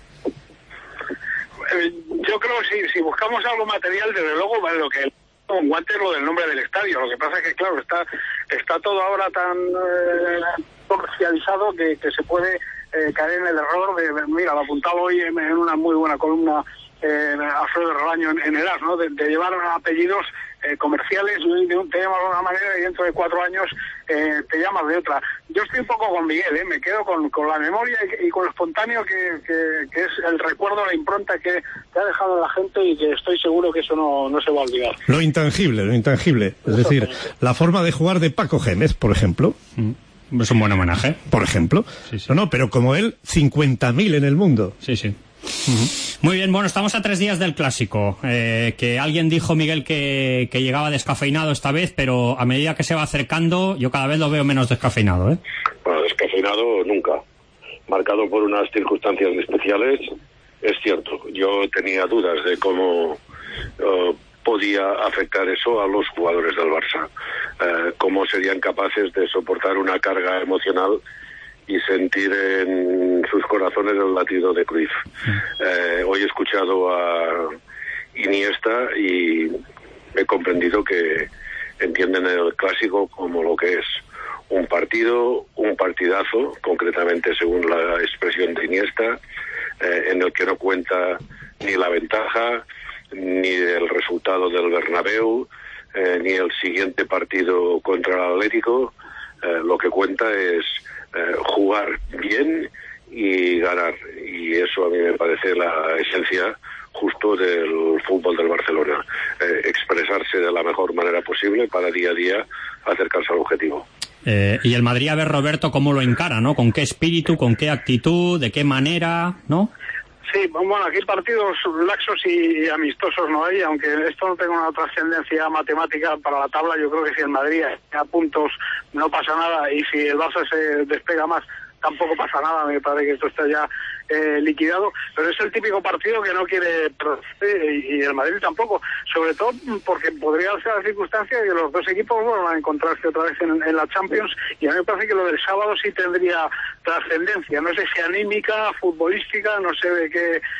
Yo creo que si buscamos algo material, desde luego, lo que un guante es lo del nombre del estadio. Lo que pasa es que, claro, está todo ahora tan comercializado que se puede caer en el error de, mira, lo apuntaba hoy en una muy buena columna Alfredo Relaño en el AS, ¿no? De llevar apellidos comerciales, te llamas de una manera y dentro de 4 años te llamas de otra. Yo estoy un poco con Miguel, me quedo con la memoria y con lo espontáneo que es el recuerdo, la impronta que ha dejado la gente, y que estoy seguro que eso no se va a olvidar. Lo intangible. Es decir, la forma de jugar de Paco Gémez, por ejemplo. Es un buen homenaje. Por ejemplo. Sí. No, pero como él, 50.000 en el mundo. Sí. Muy bien, bueno, estamos a 3 días del Clásico. Que alguien dijo, Miguel, que llegaba descafeinado esta vez, pero a medida que se va acercando, yo cada vez lo veo menos descafeinado, ¿eh? Bueno, descafeinado nunca. Marcado por unas circunstancias especiales, es cierto. Yo tenía dudas de cómo podía afectar eso a los jugadores del Barça. Cómo serían capaces de soportar una carga emocional y sentir en sus corazones el latido de Cruyff. Hoy he escuchado a Iniesta y he comprendido que entienden el Clásico como lo que es un partido, un partidazo, concretamente según la expresión de Iniesta, en el que no cuenta ni la ventaja, ni el resultado del Bernabéu, ni el siguiente partido contra el Atlético. Lo que cuenta es jugar bien y ganar, y eso a mí me parece la esencia justo del fútbol del Barcelona. Expresarse de la mejor manera posible para día a día acercarse al objetivo. Y el Madrid, a ver, Roberto, cómo lo encara, ¿no? ¿Con qué espíritu, con qué actitud, de qué manera, ¿no? Sí, bueno, aquí partidos laxos y amistosos no hay, aunque esto no tenga una trascendencia matemática para la tabla. Yo creo que si el Madrid a puntos no pasa nada, y si el Barça se despega más tampoco pasa nada. Me parece que esto está ya liquidado, pero es el típico partido que no quiere y el Madrid tampoco, sobre todo porque podría ser la circunstancia de que los dos equipos van a encontrarse otra vez en la Champions, y a mí me parece que lo del sábado sí tendría trascendencia, no sé si anímica, futbolística, no sé de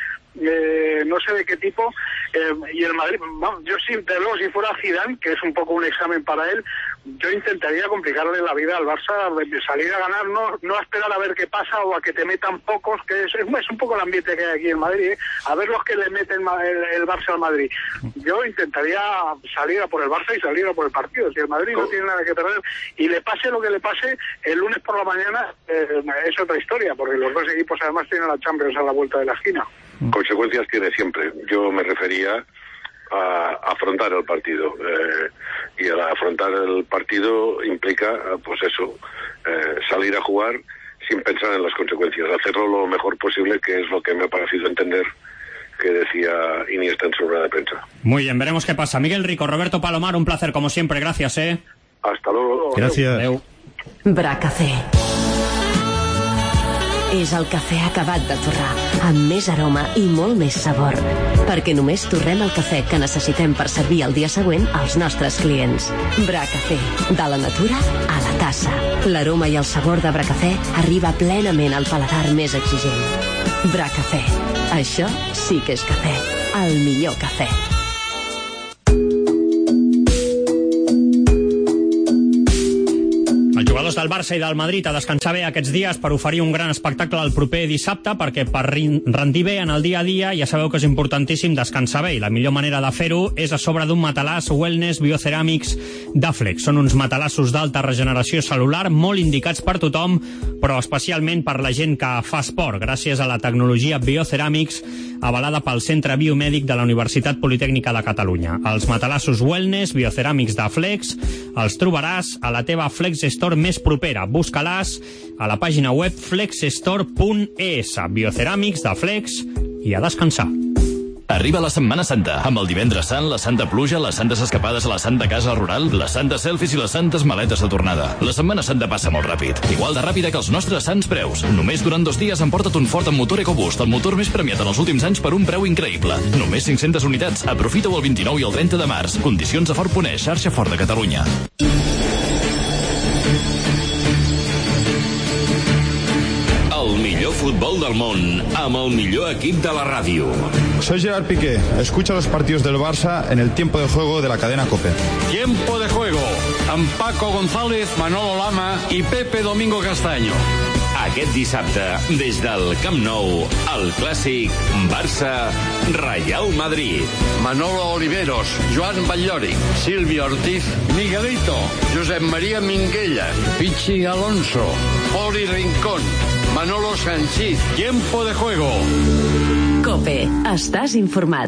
qué tipo, y el Madrid, yo sí, de luego, si fuera Zidane, que es un poco un examen para él, yo intentaría complicarle la vida al Barça, salir a ganar, no a esperar a ver qué pasa o a que te metan pocos, que es un poco el ambiente que hay aquí en Madrid, a ver los que le meten el Barça al Madrid. Yo intentaría salir a por el Barça y salir a por el partido. Si el Madrid no tiene nada que perder y le pase lo que le pase el lunes por la mañana, es otra historia, porque los dos equipos además tienen la Champions a la vuelta de la esquina. Consecuencias tiene siempre. Yo me refería a afrontar el partido, y al afrontar el partido implica pues eso, salir a jugar sin pensar en las consecuencias, hacerlo lo mejor posible, que es lo que me ha parecido entender que decía Iniesta en su rueda de prensa. Muy bien, veremos qué pasa. Miguel Rico, Roberto Palomar, un placer como siempre, gracias. Hasta luego. Gracias. Adeu. Bracafé. És el cafè acabat de torrar, amb més aroma i molt més sabor, perquè només torrem el cafè que necessitem per servir el dia següent als nostres clients. Bracafé, de la natura a la tassa. L'aroma i el sabor de Bracafé arriba plenament al paladar més exigent. Bracafé, això sí que és cafè, el millor cafè. Els jugadors del Barça i del Madrid a descansar bé aquests dies per oferir un gran espectacle el proper dissabte, perquè per rendir bé en el dia a dia ja sabeu que és importantíssim descansar bé, i la millor manera de fer-ho és a sobre d'un matalàs Wellness Bioceràmics d'Aflex. Són uns matalassos d'alta regeneració cel·lular molt indicats per tothom, però especialment per la gent que fa esport, gràcies a la tecnologia Bioceràmics avalada pel Centre Biomèdic de la Universitat Politècnica de Catalunya. Els matalassos Wellness Bioceràmics d'Aflex els trobaràs a la teva Flex Store més propera. Busca-les a la pàgina web flexstore.es. Bioceràmics de Flex, i a descansar. Arriba la Setmana Santa, amb el Divendres Sant, la Santa Pluja, les Santes Escapades a la Santa Casa Rural, les Santes Selfies i les Santes Maletes de tornada. La Setmana Santa passa molt ràpid, igual de ràpida que els nostres sants preus. Només durant 2 dies emporta't un Ford amb motor EcoBoost, el motor més premiat en els últims anys per un preu increïble. Només 500 unitats, aprofita-ho el 29 i el 30 de març. Condicions a Ford.es, xarxa Ford de Catalunya. El millor futbol del món, amb el millor equip de la ràdio. Soy Gerard Piqué. Escucha los partidos del Barça en el tiempo de juego de la cadena COPE. Tiempo de juego. Amb Paco González, Manolo Lama y Pepe Domingo Castaño. Aquest dissabte, des del Camp Nou, el clàssic Barça-Real Madrid. Manolo Oliveros, Joan Batllori, Silvio Ortiz, Miguelito, Josep María Minguella, Pichi Alonso, Poli Rincón, Manolo Sanchís. Tiempo de juego. COPE. Estàs informat.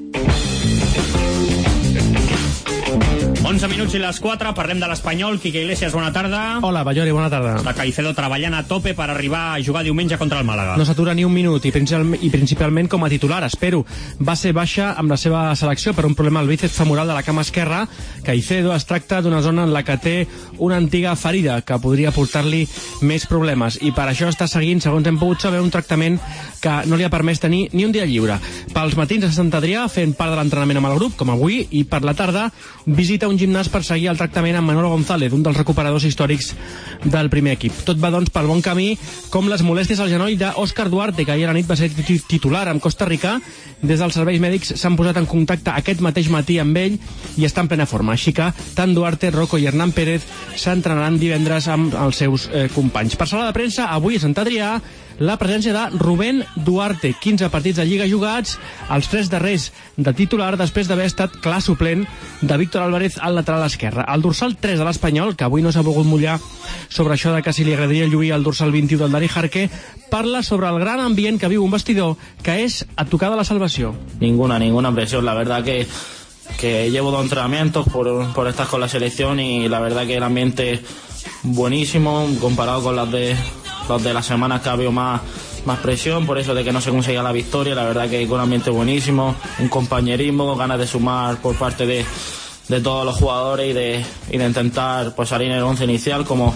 11 minuts i les 4, parlem de l'Espanyol. Quique Iglesias, bona tarda. Hola, Ballori, bona tarda. De Caicedo treballant a tope per arribar a jugar diumenge contra el Màlaga. No s'atura ni un minut i principalment com a titular, espero. Va ser baixa amb la seva selecció per un problema al bíceps femoral de la cama esquerra. Caicedo es tracta d'una zona en la que té una antiga ferida que podria portar-li més problemes i per això està seguint, segons hem pogut saber, un tractament que no li ha permès tenir ni un dia lliure. Pels matins a Sant Adrià, fent part de l'entrenament amb el grup, com avui, i per la tarda visita un gimnàs per seguir el tractament amb Manolo González, un dels recuperadors històrics del primer equip. Tot va, doncs, pel bon camí, com les molèsties al genoll d'Òscar Duarte, que ahir a la nit va ser titular amb Costa Rica. Des dels serveis mèdics s'han posat en contacte aquest mateix matí amb ell i està en plena forma. Així que tant Duarte, Rocco i Hernán Pérez s'entrenaran divendres amb els seus companys. Per sala de premsa, avui a Sant Adrià, la presència de Rubén Duarte, 15 partits de Lliga jugats, els 3 darrers de titular, després d'haver estat clar suplent de Víctor Álvarez al lateral esquerre. El dorsal 3 de l'Espanyol, que avui no s'ha volgut mullar sobre això de que si li agradaria lluir el dorsal 21 del Dani Jarque, parla sobre el gran ambient que viu un vestidor, que és a tocar de la salvació. Ninguna presión, la verdad que llevo 2 entrenamientos por estar con la selección y la verdad que el ambiente buenísimo comparado con los de las semanas que ha habido más presión, por eso de que no se conseguía la victoria. La verdad que con un ambiente buenísimo, un compañerismo, ganas de sumar por parte de todos los jugadores y de intentar pues salir en el 11 inicial como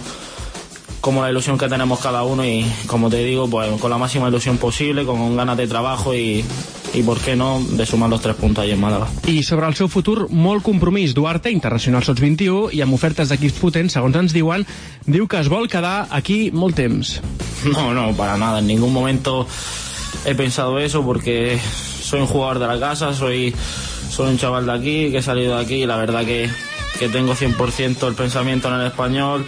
la ilusión que tenemos cada uno y, como te digo, pues con la máxima ilusión posible, con ganas de trabajo y por qué no, de sumar los 3 punts ahí en Màlaga. I sobre el seu futur, molt compromís. Duarte, internacional sots 21 i amb ofertes d'equips potents, segons ens diuen, diu que es vol quedar aquí molt temps. No, para nada, en ningún momento he pensado eso porque soy un jugador de la casa, soy un chaval de aquí, que he salido de aquí y la verdad que tengo 100% el pensamiento en el Español.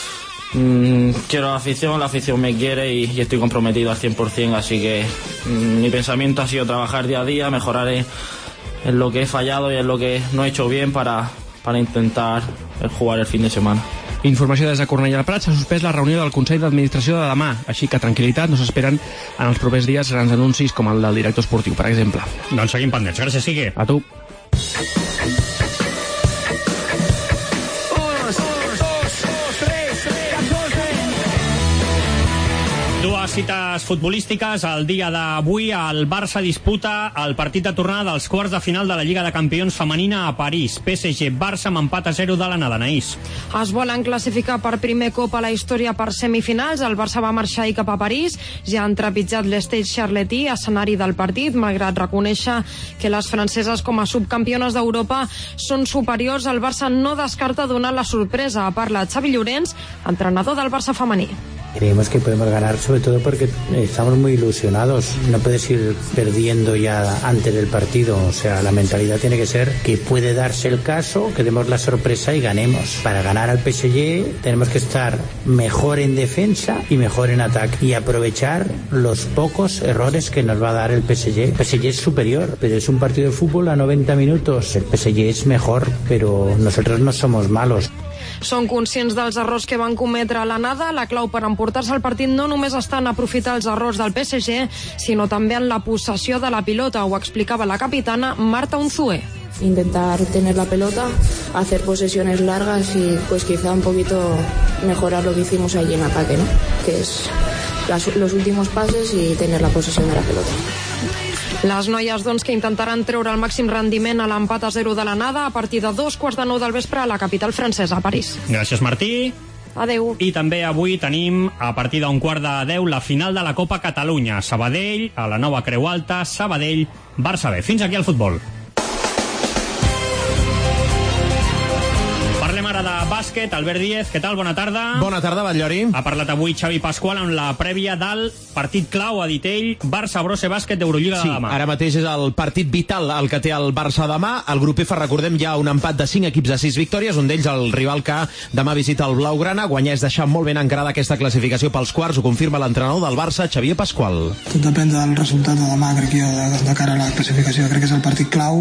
Quiero la afición me quiere y estoy comprometido al 100%, así que mi pensamiento ha sido trabajar día a día, mejorar en lo que he fallado y en lo que no he hecho bien para intentar jugar el fin de semana. Informació des de Cornellà del Prat, s'ha suspès la reunió del Consell d'Administració de demà, així que tranquil·litat, no s'esperen en els propers dies grans anuncis com el del director esportiu, per exemple. Doncs seguim pendents. Gràcies, Sigue. A tu. Dues cites futbolístiques. El dia d'avui el Barça disputa el partit de tornada dels quarts de final de la Lliga de Campions femenina a París. PSG-Barça amb empat a 0 de l'anada, Anaïs. Es volen classificar per primer cop a la història per semifinals. El Barça va marxar cap a París. Ja han trepitjat l'Estade Charletti, escenari del partit, malgrat reconèixer que les franceses com a subcampiones d'Europa són superiors. El Barça no descarta donar la sorpresa. Parla Xavi Llorens, entrenador del Barça femení. Creemos que podemos ganar, sobre todo porque estamos muy ilusionados. No puedes ir perdiendo ya antes del partido. O sea, la mentalidad tiene que ser que puede darse el caso, que demos la sorpresa y ganemos. Para ganar al PSG tenemos que estar mejor en defensa y mejor en ataque y aprovechar los pocos errores que nos va a dar el PSG. El PSG es superior, pero es un partido de fútbol a 90 minutos. El PSG es mejor, pero nosotros no somos malos. Són conscients dels errors que van cometre a l'anada. La clau per emportar-se el partit no només està en aprofitar els errors del PSG, sinó també en la possessió de la pilota, ho explicava la capitana Marta Unzué. Intentar tener la pelota, hacer posesiones largas y pues quizá un poquito mejorar lo que hicimos allí en ataque, ¿no? Que es los últimos pases y tener la posesión de la pelota. Les noies, doncs, que intentaran treure el màxim rendiment a l'empat a 0 de l'anada a partir de 2:15 del vespre a la capital francesa, a París. Gràcies, Martí. Adeu. I també avui tenim, a partir d'un 9:15, la final de la Copa Catalunya. Sabadell, a la nova Creu Alta, Sabadell, Barça B. Fins aquí el futbol. Parlem ara de bàsquet. bàsquet. Albert Díez, què tal? Bona tarda. Bona tarda, Batllori. Ha parlat avui Xavi Pasqual en la prèvia del partit clau, ha dit ell, Barça-Brose Bàsquet d'Eurolliga de demà. Sí, ara mateix és el partit vital el que té el Barça demà. El grup F, recordem, ja un empat de 5 equips a 6 victòries, un d'ells el rival que demà visita el Blaugrana. Guanyar és deixar molt ben encarada aquesta classificació pels quarts, ho confirma l'entrenador del Barça, Xavier Pasqual. Tot depèn del resultat de demà, crec jo, de cara a la classificació. Crec que és el partit clau.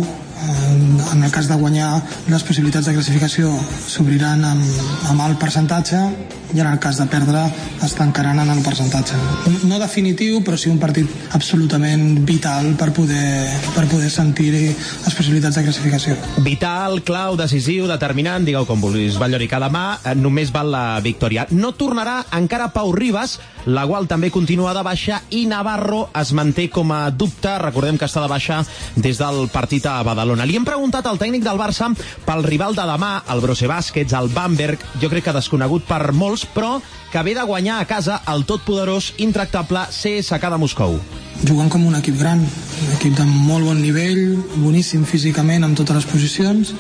En el cas de guanyar, les possibilitats de classificació s'obriran amb alt percentatge, i en el cas de perdre es tancaran en el percentatge. No definitiu, però sí un partit absolutament vital per poder sentir les possibilitats de classificació. Vital, clau, decisiu, determinant, digueu com vulguis, Batllori, que demà només val la victòria. No tornarà encara Pau Ribas, la qual també continua de baixa, i Navarro es manté com a dubte. Recordem que està de baixa des del partit a Badalona. Li hem preguntat al tècnic del Barça pel rival de demà, el Brose Bàsquet, el Bamberg, jo crec que desconegut per molts, però que ve de guanyar a casa el totpoderós, intractable CSKA de Moscou. Jugant com un equip gran, un equip de molt bon nivell, boníssim físicament en totes les posicions,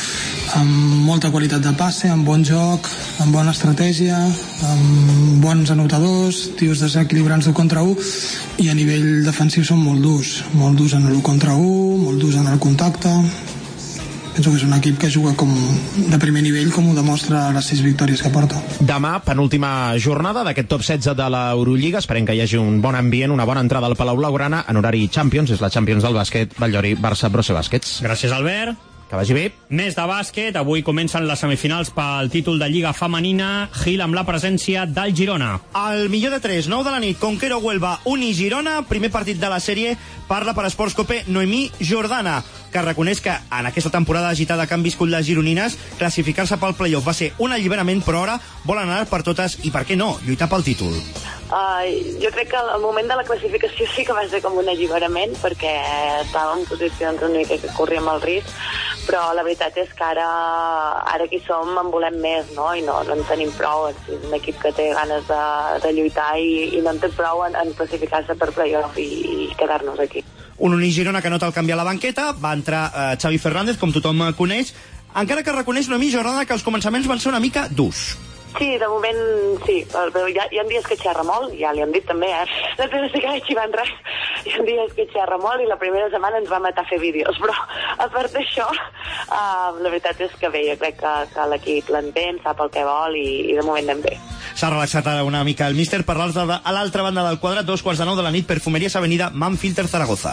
amb molta qualitat de passe, amb bon joc, amb bona estratègia, amb bons anotadors, tios desequilibrants de contra 1, i a nivell defensiu són molt durs en l'1 contra 1, molt durs en el contacte. Penso que és un equip que juga com de primer nivell, com ho demostra les 6 victòries que porta. Demà, penúltima jornada d'aquest top 16 de l'Eurolliga. Esperem que hi hagi un bon ambient, una bona entrada al Palau Blaugrana en horari Champions. És la Champions del bàsquet, Batllori, Barça-Brose Bàsquets. Gràcies, Albert. Que vagi bé. Més de bàsquet, avui comencen les semifinals pel títol de Lliga Femenina. Gil amb la presència del Girona. El millor de 3, 9 de la nit, Conquero Huelva, Uni Girona, primer partit de la sèrie. Parla per Esports Cope Noemí Jordana, que reconeix que en aquesta temporada agitada que han viscut les gironines, classificar-se pel playoff va ser un alliberament, però ara volen anar per totes i, per què no, lluitar pel títol. Jo crec que el moment de la classificació sí que va ser com un alliberament, perquè estàvem en posicions una mica que corríem el risc, però la veritat és que ara que hi som en volem més, no? I no en tenim prou. És un equip que té ganes de lluitar i no en té prou en classificar-se per playoff i quedar-nos aquí. Un Uni Girona que nota el canvi a la banqueta, va entrar Xavi Fernández, com tothom coneix, encara que reconeix una mica Jordana que els començaments van ser una mica durs. Sí, de moment sí, però hi ha dies que xerra molt, ja li hem dit també, no té de ser que xivant res, hi ha dies que xerra molt i la primera setmana ens va matar a fer vídeos, però a part d'això, la veritat és que bé, jo crec que l'equip l'entén, sap el que vol i de moment anem bé. S'ha relaxat ara una mica el míster. Per a l'altra banda del quadrat, 2:45 de la nit, Perfumerías Avenida, Manfilter, Zaragoza.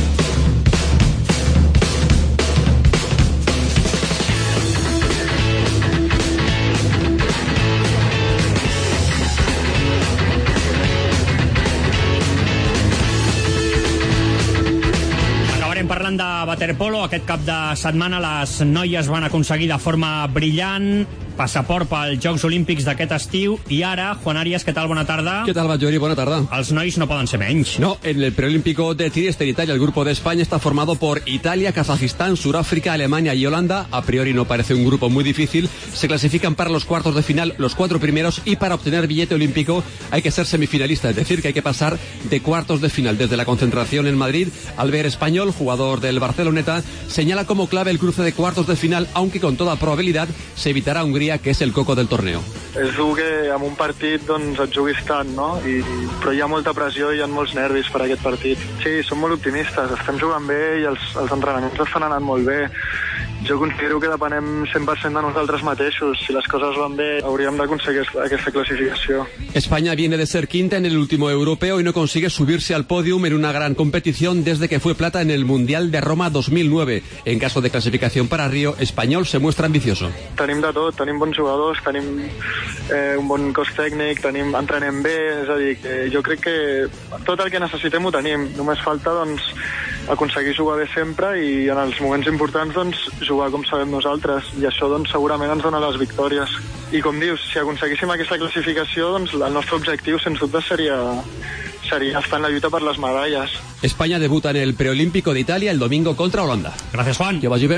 Parlant de waterpolo, aquest cap de setmana les noies van aconseguir de forma brillant passaport pels Jocs Olímpics d'aquest estiu i ara, Juan Arias, què tal? Bona tarda. ¿Qué tal, Batllori? Buena tarde. Els nois no poden ser menys. No, en el preolímpico de Trieste, en Italia, el grupo de España está formado por Italia, Kazajistán, Sudáfrica, Alemania y Holanda. A priori no parece un grupo muy difícil. Se clasifican para los cuartos de final los 4 primeros y para obtener billete olímpico hay que ser semifinalista, es decir, que hay que pasar de cuartos de final. Desde la concentración en Madrid, Albert Español, jugador del Barceloneta, señala como clave el cruce de cuartos de final, aunque con toda probabilidad se evitará Hungría, que es el coco del torneo. És dur que en un partit doncs, et juguis tant, no? Però hi ha molta pressió i hi ha molts nervis per aquest partit. Sí, som molt optimistes, estem jugant bé i els entrenaments estan anant molt bé. Jo considero que depenem 100% de nosaltres mateixos. Si les coses van bé, hauríem d'aconseguir aquesta clasificació. España viene de ser quinta en el último europeo y no consigue subirse al podium en una gran competición desde que fue plata en el Mundial de Roma 2009. En caso de clasificación para Río, Español se muestra ambicioso. Tenim de tot, tenim bons jugadors, tenim un bon cos tècnic, entrenem bé, és a dir, que jo crec que tot el que necessitem ho tenim. Només falta, doncs, aconseguir jugar bé sempre i en els moments importants, doncs, jugar com sabem nosaltres, i això doncs, segurament ens dona les victòries. I com dius, si aconseguíssim aquesta classificació, doncs el nostre objectiu sens dubte seria estar en la lluita per les medalles. España debuta en el preolímpico de Italia el domingo contra Holanda. Gracias, Juan. Que vagi bé.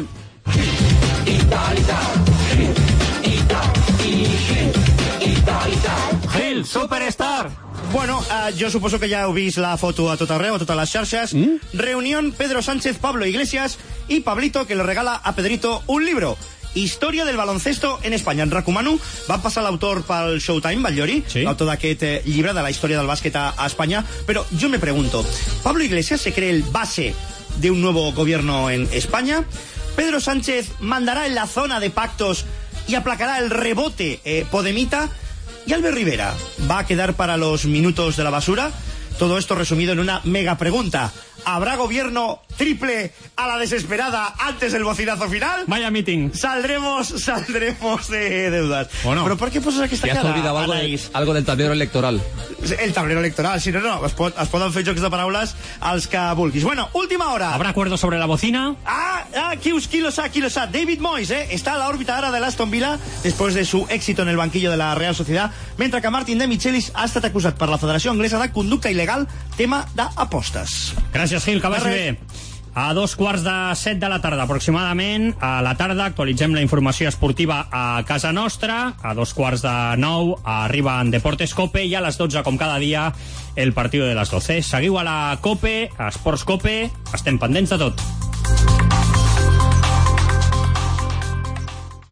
Gil, Superstar. Bueno, yo suposo que ya heu vist la foto a tot arreu, a totes les xarxes. Reunión Pedro Sánchez, Pablo Iglesias y Pablito, que le regala a Pedrito un libro. Història del baloncesto en Espanya. En recomano, va passar l'autor pel Showtime, Batllori, l'autor d'aquest llibre de la història del bàsquet a Espanya, però jo me pregunto, ¿Pablo Iglesias se cree el base de un nuevo gobierno en España? ¿Pedro Sánchez mandará en la zona de pactos y aplacará el rebote podemita? ¿Y Albert Rivera va a quedar para los minutos de la basura? Todo esto resumido en una mega pregunta. ¿Habrá gobierno triple a la desesperada antes del bocinazo final? Vaya meeting. Saldremos de deudas. Bueno, ¿pero por qué poses aquesta cara? Ja s'ha oblidat algo del tablero electoral. El tablero electoral, sí, no, es poden fer jocs de paraules als que vulguis. Bueno, última hora. ¿Habrá acuerdo sobre la bocina? Qui lo sa. David Moyes, está a la órbita ara de l'Aston Villa después de su éxito en el banquillo de la Real Sociedad, mentre que Martin de Michelis ha estat acusat per la Federació Anglesa de conducta il·legal, tema d'apostes. Gràcies, Gil, que vagi bé. A 2:45 de la tarda, aproximadament, a la tarda, actualitzem la informació esportiva a casa nostra. A 8:45 arriba en Deportes Cope i a les 12, com cada dia, el partido de les 12. Seguiu a la Cope, a Esports Cope, estem pendents de tot.